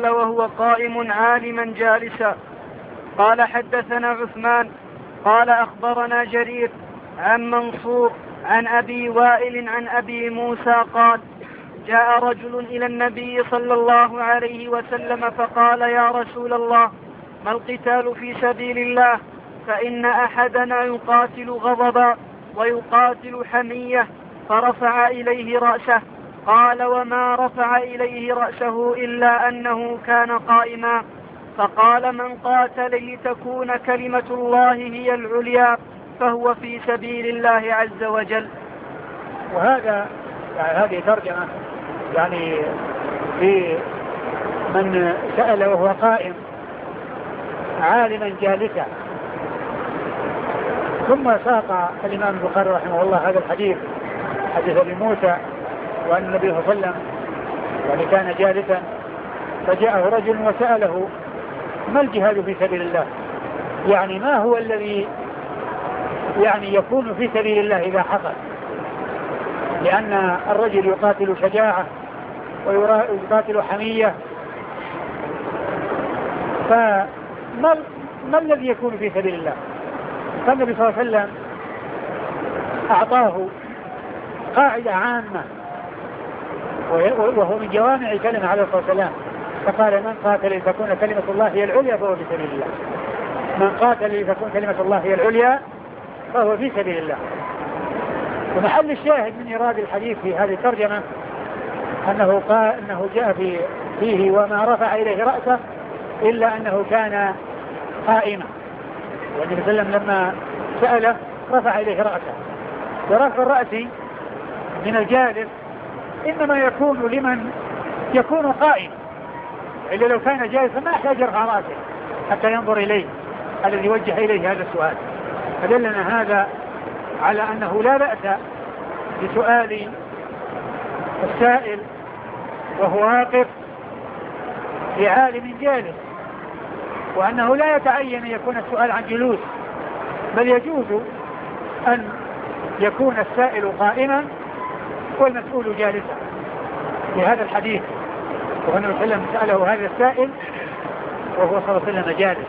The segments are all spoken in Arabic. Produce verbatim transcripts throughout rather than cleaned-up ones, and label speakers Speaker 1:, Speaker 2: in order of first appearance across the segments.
Speaker 1: سأل وهو قائم عالما جالسا. قال حدثنا عثمان قال أخبرنا جرير عن منصور عن أبي وائل عن أبي موسى قال جاء رجل إلى النبي صلى الله عليه وسلم فقال يا رسول الله ما القتال في سبيل الله؟ فإن أحدنا يقاتل غضبا ويقاتل حمية. فرفع إليه رأسه. قال وما رفع إليه رأسه إلا أنه كان قائما. فقال من قاتل لتكون كلمة الله هي العليا فهو في سبيل الله عز وجل.
Speaker 2: وهذا يعني هذه ترجمة يعني في من سأل وهو قائم عالما جالسا. ثم ساق الإمام البخاري رحمه الله هذا الحديث حديث أبي موسى وأن النبي صلى الله عليه وسلم يعني كان جالسا فجاءه رجل وسأله ما الجهاد في سبيل الله؟ يعني ما هو الذي يعني يكون في سبيل الله إذا حصل؟ لأن الرجل يقاتل شجاعة ويقاتل حمية، فما ما الذي يكون في سبيل الله؟ فالنبي صلى الله عليه وسلم أعطاه قاعدة عامة وهو من جوامع كلمة عليه الصلاة والسلام، فقال من قاتل لتكون كلمة الله هي العليا فهو في سبيل الله. من قاتل لتكون كلمة الله هي العليا فهو في سبيل الله. ومحل الشاهد من إيراد الحديث في هذه الترجمة أنه قال أنه جاء في فيه وما رفع إليه رأسه إلا أنه كان قائما. والنبي صلى الله عليه وسلم لما سأله رفع إليه رأسه، ورفع الرأس من الجالس إنما يكون لمن يكون قائما، إلا لو كان جالسا ما يحتاج يرفع رأسه حتى ينظر إليه الذي يوجه إليه هذا السؤال. فدلنا هذا على أنه لا بأس بسؤال السائل وهو واقف لعالم جالس، وأنه لا يتعين أن يكون السؤال عن جلوس، بل يجوز أن يكون السائل قائما والمسؤول جالسا لهذا الحديث. وأنه صلى الله عليه وسلم سأله هذا السائل وهو صلى الله عليه وسلم جالس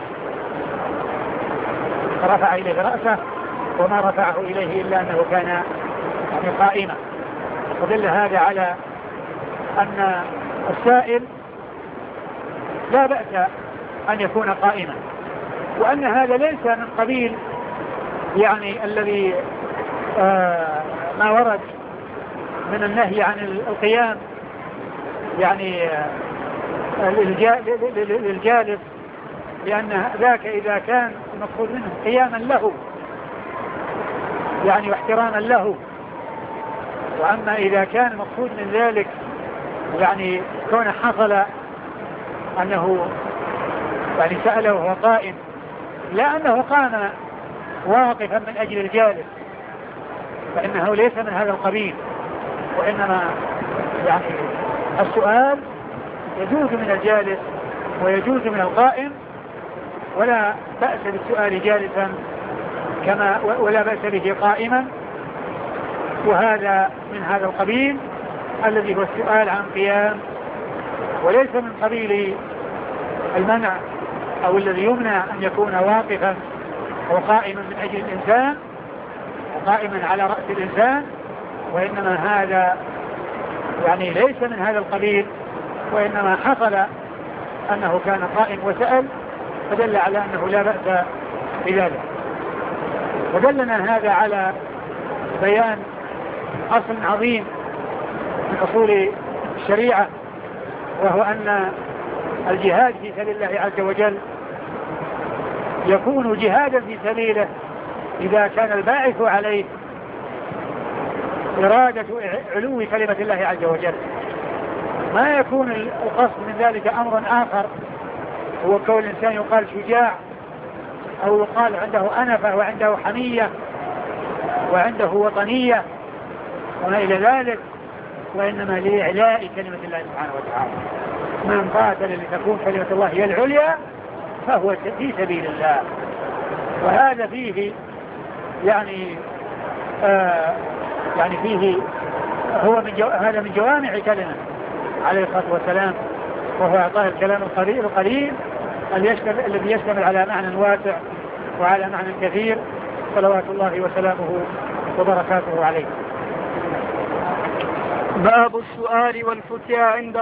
Speaker 2: فرفع إليه رأسه وما رفعه إليه إلا أنه كان يعني قائما. ودل هذا على أن السائل لا بأس أن يكون قائما، وأن هذا ليس من قبيل يعني الذي آه ما ورد من النهي عن القيام يعني آه للجالس، لأن ذاك إذا كان المقصود منه قياما له يعني واحتراما له. وأما إذا كان المقصود من ذلك يعني كون حصل أنه يعني سأله وهو قائم لا أنه قام واقفا من أجل الجالس، فإنه ليس من هذا القبيل، وإنما يعني السؤال يجوز من الجالس ويجوز من القائم، ولا بأس بالسؤال جالسا كما ولا بأس به قائما. وهذا من هذا القبيل الذي هو السؤال عن قيام، وليس من قبيل المنع أو الذي يمنع أن يكون واقفا أو قائما من أجل الإنسان وقائما على رأس الإنسان، وإنما هذا يعني ليس من هذا القبيل، وإنما حصل أنه كان قائم وسأل فدل على أنه لا بأس بذلك. ودلنا هذا على بيان أصل عظيم من أصول الشريعة، وهو أن الجهاد في سبيل الله عز وجل يكون جهادا في سبيله إذا كان الباعث عليه إرادة علو كلمة الله عز وجل. ما يكون القصد من ذلك أمر آخر، هو كون الإنسان يقال شجاع أو يقال عنده أنفة وعنده حمية وعنده وطنية وما إلى ذلك، وإنما لإعلاء كلمة الله سبحانه وتعالى. من قاتل لتكون كلمة الله هي العليا فهو في سبيل الله. وهذا فيه يعني آه يعني فيه هو من جو... هذا من جوامع كلمة عليه الصلاة والسلام، وهو إعطاء الكلام القليل القليل الذي يشتمل على معنى واسع وعلى معنى كثير، صلوات الله وسلامه وبركاته عليه.
Speaker 1: باب السؤال والفتيا عند